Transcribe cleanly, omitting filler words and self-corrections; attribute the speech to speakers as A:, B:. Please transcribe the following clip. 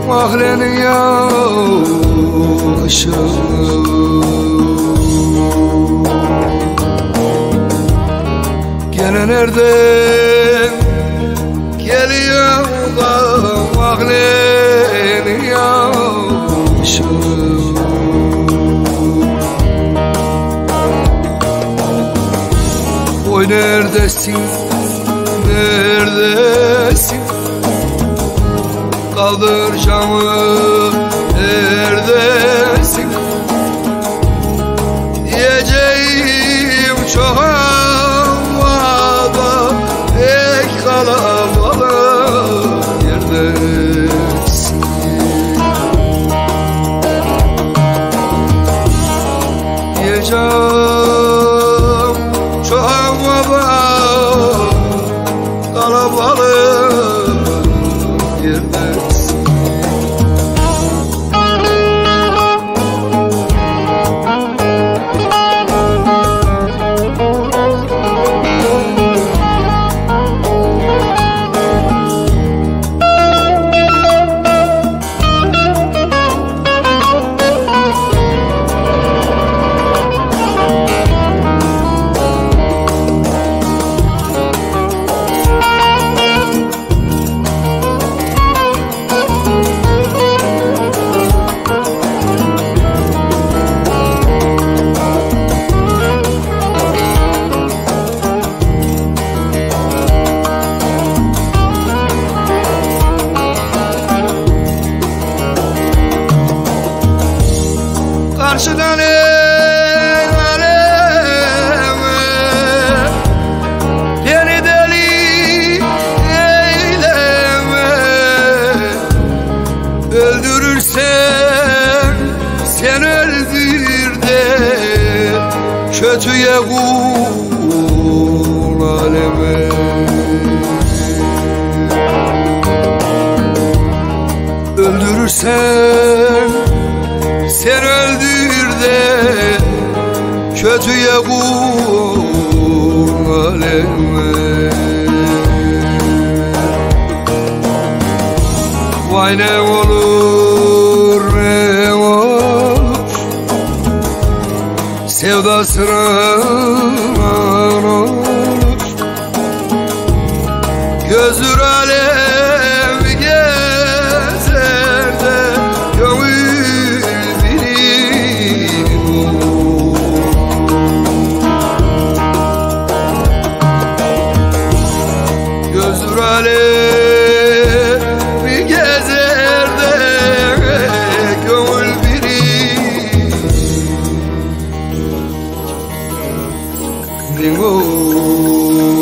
A: Mahlenin yaşı gene nereden geliyor da mahlenin yaşı. Oy neredesin, neredesin? Kaldır camı, neredesin? Diyeceğim çok havada, pek kalabalık yerdesin. Diyeceğim çok havada, kalabalık yerdesin. Karşıdan aleme beni deli eyleme. Öldürürsen sen öldür de kötüye kul aleme. Öldürürsen sen öldür de kötüye kul aleme. Vay ne olur ne olur sevdasına olur. Gözür alem gezer de gönül bilir olur. Gözür alem gezer de gönül bilir olur.